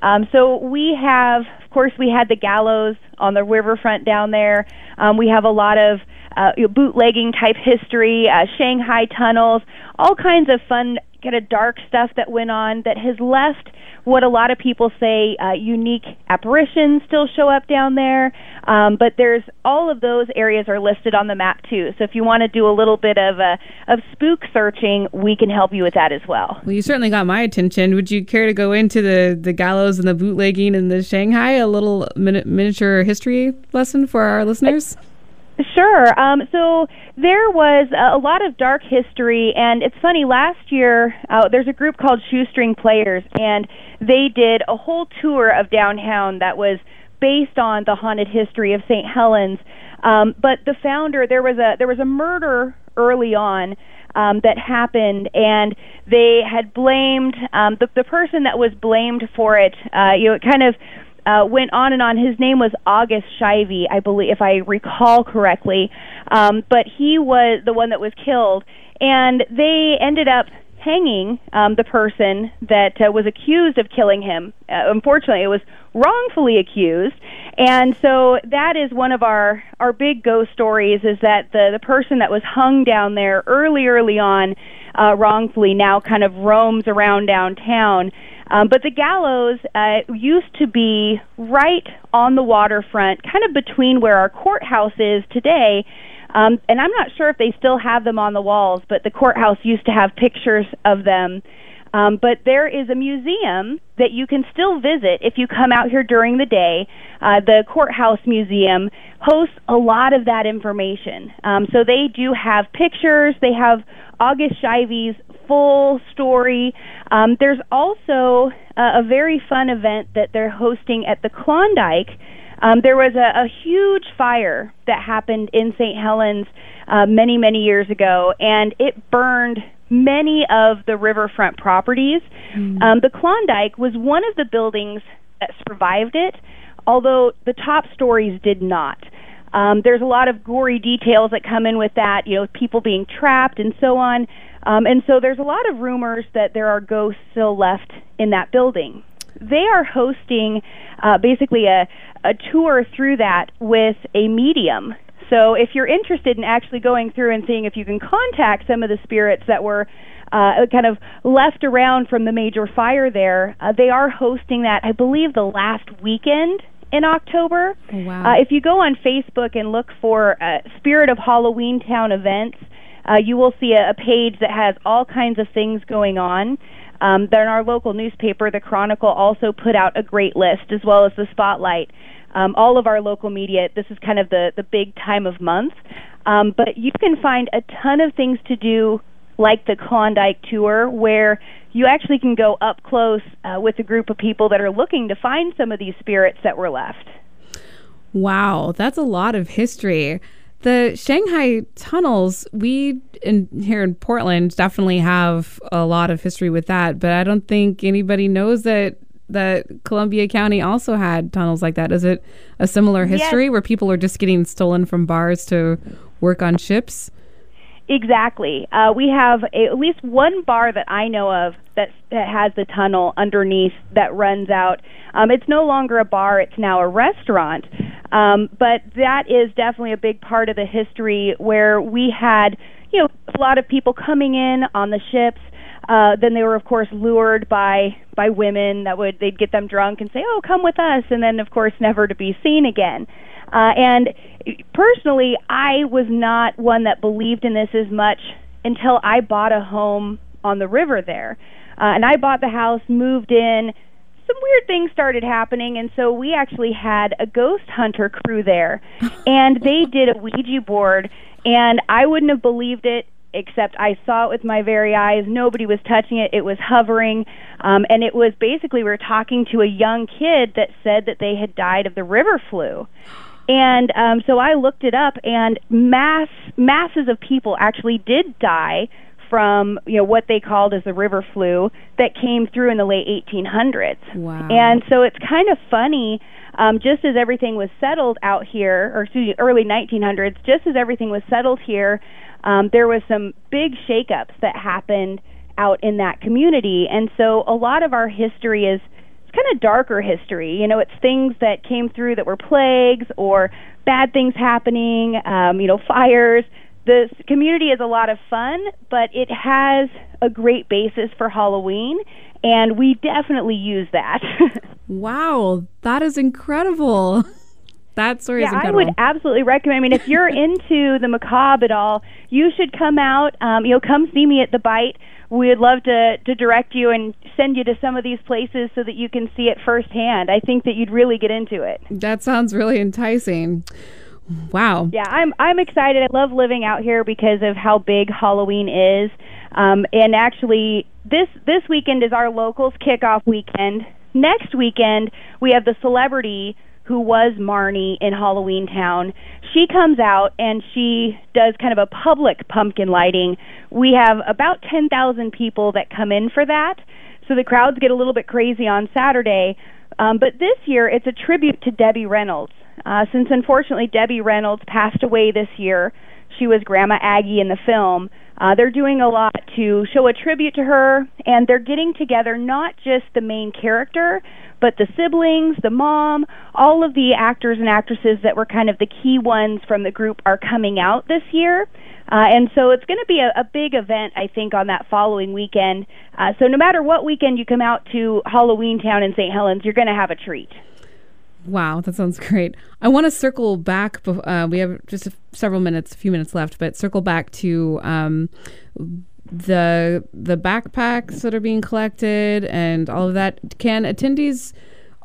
So we have, of course, we had the gallows on the riverfront down there. We have a lot of bootlegging type history, Shanghai tunnels, all kinds of fun, kind of dark stuff that went on that has left what a lot of people say unique apparitions still show up down there. But there's all of those areas are listed on the map too. So if you want to do a little bit of spook searching, we can help you with that as well. Well, you certainly got my attention. Would you care to go into the gallows and the bootlegging and the Shanghai, a little miniature history lesson for our listeners? Sure. So there was a lot of dark history, and it's funny, last year there's a group called Shoestring Players, and they did a whole tour of downtown that was based on the haunted history of St. Helens. But the founder, there was a murder early on that happened, and they had blamed the person that was blamed for it. It kind of went on and on. His name was August Shivey, I believe, if I recall correctly. But he was the one that was killed, and they ended up hanging the person that was accused of killing him. Unfortunately, it was wrongfully accused, and so that is one of our big ghost stories, is that the person that was hung down there early on wrongfully now kind of roams around downtown. But the gallows used to be right on the waterfront, kind of between where our courthouse is today. And I'm not sure if they still have them on the walls, but the courthouse used to have pictures of them. But there is a museum that you can still visit if you come out here during the day. The Courthouse Museum hosts a lot of that information. So they do have pictures. They have August Shivey's full story. There's also a very fun event that they're hosting at the Klondike. There was a huge fire that happened in St. Helens many years ago, and it burned many of the riverfront properties. The Klondike was one of the buildings that survived it, although the top stories did not. There's a lot of gory details that come in with that, people being trapped and so on. And so there's a lot of rumors that there are ghosts still left in that building. They are hosting basically a tour through that with a medium. So if you're interested in actually going through and seeing if you can contact some of the spirits that were kind of left around from the major fire there, they are hosting that, I believe, the last weekend in October. Oh, wow. If you go on Facebook and look for Spirit of Halloween Town events, you will see a page that has all kinds of things going on. Then our local newspaper, the Chronicle, also put out a great list, as well as the Spotlight. All of our local media, this is kind of the big time of month. But you can find a ton of things to do, like the Klondike tour, where you actually can go up close with a group of people that are looking to find some of these spirits that were left. Wow, that's a lot of history. The Shanghai tunnels, we here in Portland definitely have a lot of history with that, but I don't think anybody knows that Columbia County also had tunnels like that. Is it a similar history where people are just getting stolen from bars to work on ships? Exactly. We have at least one bar that I know of that has the tunnel underneath that runs out. It's no longer a bar, it's now a restaurant. But that is definitely a big part of the history, where we had, a lot of people coming in on the ships. Then they were, of course, lured by women they'd get them drunk and say, "Oh, come with us," and then, of course, never to be seen again. And personally, I was not one that believed in this as much until I bought a home on the river there. And I bought the house, moved in. Some weird things started happening, and so we actually had a ghost hunter crew there. And they did a Ouija board, and I wouldn't have believed it, except I saw it with my very eyes. Nobody was touching it. It was hovering. And it was basically, we were talking to a young kid that said that they had died of the river flu. And so I looked it up, and masses of people actually did die from what they called as the river flu that came through in the late 1800s. Wow. And so it's kind of funny, just as everything was settled out here, or excuse me, early 1900s, just as everything was settled here, there was some big shakeups that happened out in that community. And so a lot of our history is kind of darker history. You know, it's things that came through that were plagues or bad things happening, fires. The community is a lot of fun, but it has a great basis for Halloween, and we definitely use that. Wow, that is incredible. That story is incredible. I would absolutely recommend. I mean, if you're into the macabre at all, you should come out. Come see me at the Bite. We would love to direct you and send you to some of these places so that you can see it firsthand. I think that you'd really get into it. That sounds really enticing. Wow. Yeah, I'm excited. I love living out here because of how big Halloween is. And actually, this weekend is our locals kickoff weekend. Next weekend, we have the celebrity who was Marnie in Halloween Town. She comes out and she does kind of a public pumpkin lighting. We have about 10,000 people that come in for that, so the crowds get a little bit crazy on Saturday. But this year, it's a tribute to Debbie Reynolds. Since unfortunately Debbie Reynolds passed away this year, she was Grandma Aggie in the film. They're doing a lot to show a tribute to her, and they're getting together not just the main character, but the siblings, the mom, all of the actors and actresses that were kind of the key ones from the group are coming out this year. And so it's going to be a big event, I think, on that following weekend. So no matter what weekend you come out to Halloween Town in St. Helens, you're going to have a treat. Wow, that sounds great. I want to circle back. We have just a few minutes left, but circle back to the backpacks that are being collected and all of that. Can attendees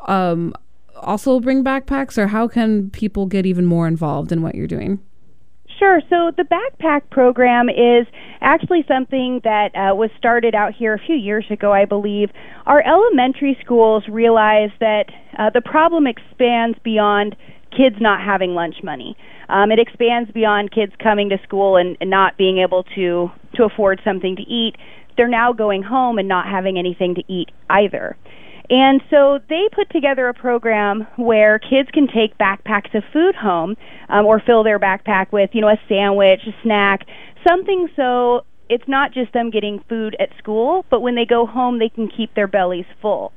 also bring backpacks, or how can people get even more involved in what you're doing? Sure. So the backpack program is actually something that was started out here a few years ago, I believe. Our elementary schools realized that the problem expands beyond kids not having lunch money. It expands beyond kids coming to school and not being able to afford something to eat. They're now going home and not having anything to eat either. And so they put together a program where kids can take backpacks of food home or fill their backpack with, a sandwich, a snack, something so it's not just them getting food at school, but when they go home they can keep their bellies full.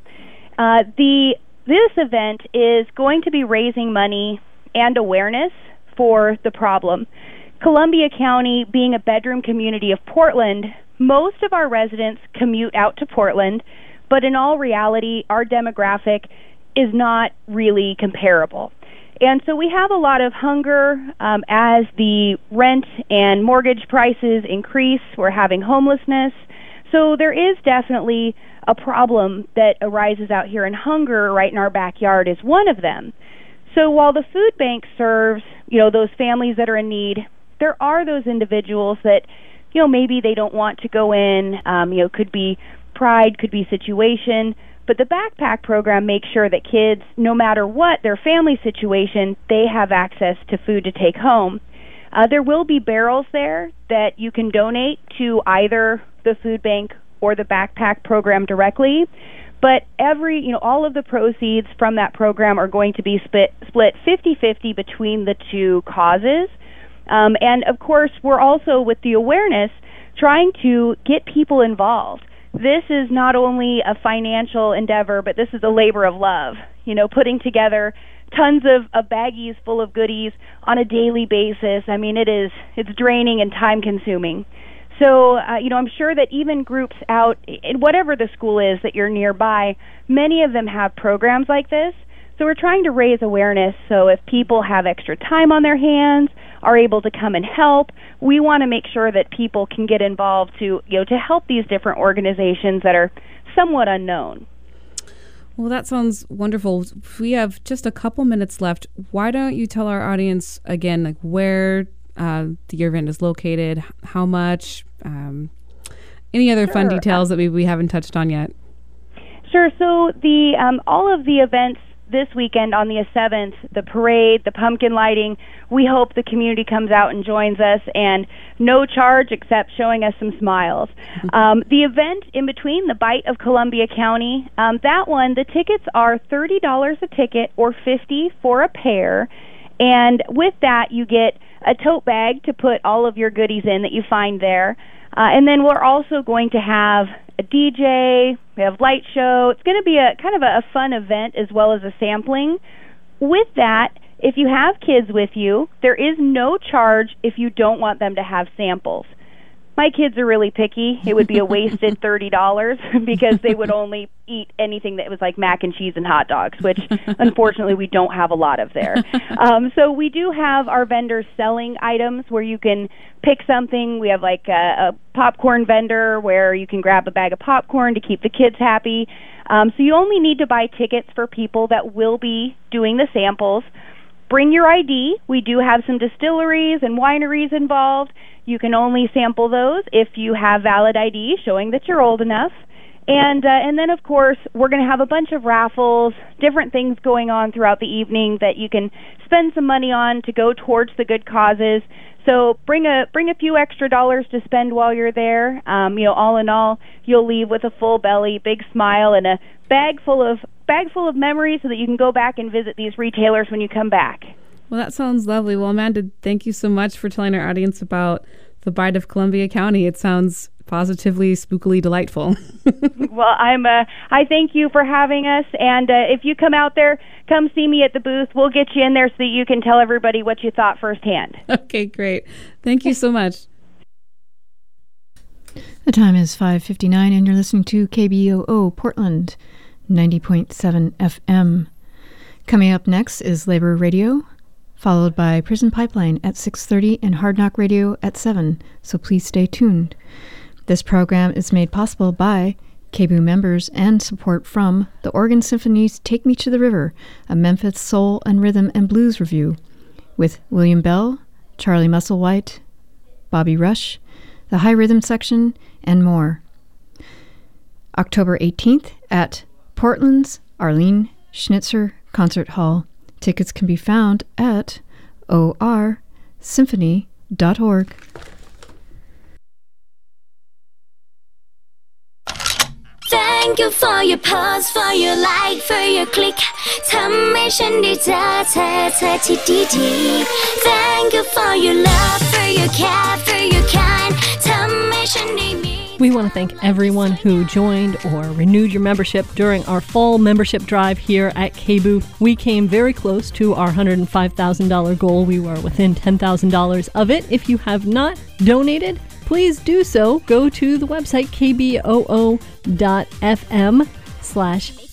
This event is going to be raising money and awareness for the problem. Columbia County, being a bedroom community of Portland, most of our residents commute out to Portland, but in all reality, our demographic is not really comparable. And so we have a lot of hunger as the rent and mortgage prices increase. We're having homelessness. So there is definitely a problem that arises out here, and hunger right in our backyard is one of them. So while the food bank serves, those families that are in need, there are those individuals that, maybe they don't want to go in, could be pride, could be situation, but the backpack program makes sure that kids, no matter what their family situation, they have access to food to take home. There will be barrels there that you can donate to either the food bank or the backpack program directly, but all of the proceeds from that program are going to be split 50-50 between the two causes. And of course, we're also, with the awareness, trying to get people involved. This is not only a financial endeavor, but this is a labor of love. Putting together tons of baggies full of goodies on a daily basis. I mean, it's draining and time consuming. So, I'm sure that even groups out in whatever the school is that you're nearby, many of them have programs like this. So we're trying to raise awareness, so if people have extra time on their hands, are able to come and help, we want to make sure that people can get involved to help these different organizations that are somewhat unknown. Well, that sounds wonderful. We have just a couple minutes left. Why don't you tell our audience again, where the event is located, how much, any other fun details that we haven't touched on yet? Sure. So the all of the events this weekend on the 7th, the parade, the pumpkin lighting, we hope the community comes out and joins us, and no charge except showing us some smiles. The event in between, the Bite of Columbia County, that one, the tickets are $30 a ticket or $50 for a pair, and with that you get a tote bag to put all of your goodies in that you find there. And then we're also going to have a DJ, we have light show. It's going to be a kind of a fun event as well as a sampling. With that, if you have kids with you, there is no charge if you don't want them to have samples. My kids are really picky. It would be a wasted $30 because they would only eat anything that was like mac and cheese and hot dogs, which unfortunately we don't have a lot of there. So we do have our vendors selling items where you can pick something. We have like a popcorn vendor where you can grab a bag of popcorn to keep the kids happy. So you only need to buy tickets for people that will be doing the samples. Bring your ID. We do have some distilleries and wineries involved. You can only sample those if you have valid ID showing that you're old enough. And then, of course, we're going to have a bunch of raffles, different things going on throughout the evening that you can spend some money on to go towards the good causes. So bring a few extra dollars to spend while you're there. All in all, you'll leave with a full belly, big smile, and a bag full of memories so that you can go back and visit these retailers when you come back. Well, that sounds lovely. Well, Amanda, thank you so much for telling our audience about the Bite of Columbia County. It sounds positively, spookily delightful. Well, I thank you for having us, and if you come out there, come see me at the booth. We'll get you in there so that you can tell everybody what you thought firsthand. Okay, great. Thank you so much. The time is 5:59, and you're listening to KBOO Portland, 90.7 FM. Coming up next is Labor Radio, followed by Prison Pipeline at 6:30 and Hard Knock Radio at 7, so please stay tuned. This program is made possible by KBOO members and support from the Oregon Symphony's Take Me to the River, a Memphis soul and rhythm and blues review, with William Bell, Charlie Musselwhite, Bobby Rush, the High Rhythm Section, and more. October 18th at Portland's Arlene Schnitzer Concert Hall. Tickets can be found at orsymphony.org. Thank you for your pause, for your like, for your click ทำให้ฉันได้เจอเธอที่ดีๆ Thank you for your love, for your care, for your kind ทำให้ฉันได้มี We want to thank everyone who joined or renewed your membership during our fall membership drive here at KBOO. We came very close to our $105,000 goal. We were within $10,000 of it. If you have not donated, please do so. Go to the website kboo.fm/